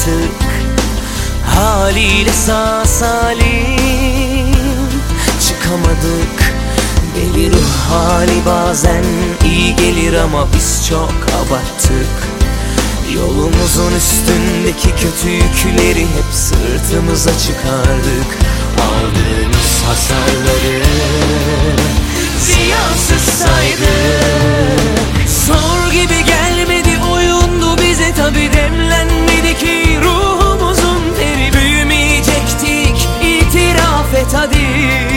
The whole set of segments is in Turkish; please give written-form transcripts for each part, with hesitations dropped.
yarattık, haliyle sağ salim çıkamadık. Deli ruh hali bazen iyi gelir ama biz çok abarttık. Yolumuzun üstündeki kötü yükleri hep sırtımıza çıkardık. Aldığımız hasarları ziyansız saydık. Zor gibi gelmedi, oyundu bize, tabi demlenmedi ki ruhumuzun teri. Büyümeyecektik, itiraf et hadi.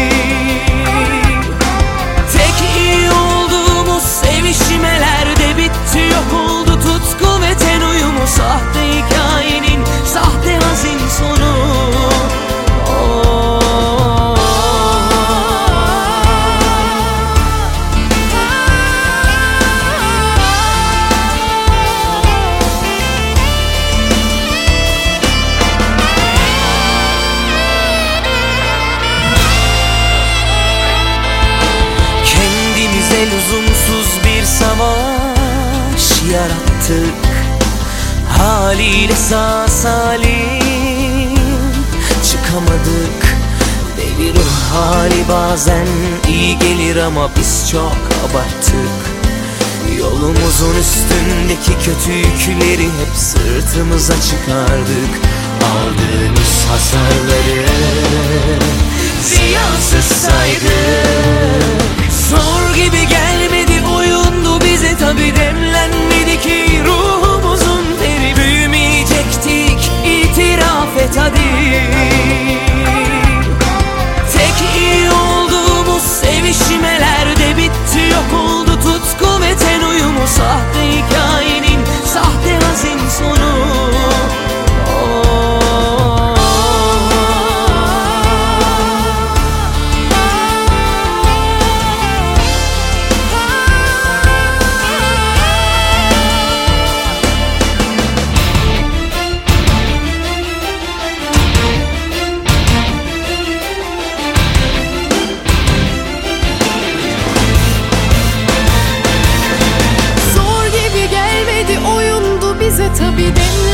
Tek iyi olduğumuz sevişmelerde bitti, yok oldu tutku ve ten uyumu. Sahte hikayenin sahte hazin sonu. Lüzumsuz bir savaş yarattık, haliyle sağ salim çıkamadık. Deli ruh hali bazen iyi gelir ama biz çok abarttık. Yolumuzun üstündeki kötü yükleri hep sırtımıza çıkardık. Aldığımız hasarları ziyansız saydık. Zor gibi gelmedi, oyundu bize, tabi demlenmedi ki ruhumuzun teri. Büyümeyecektik, itiraf et hadi. Tek iyi olduğumuz sevişmelerde bitti, yok oldu tutku ve ten uyumu. Sahte hikayenin sahte hazin sonu. Tabi demlenmedi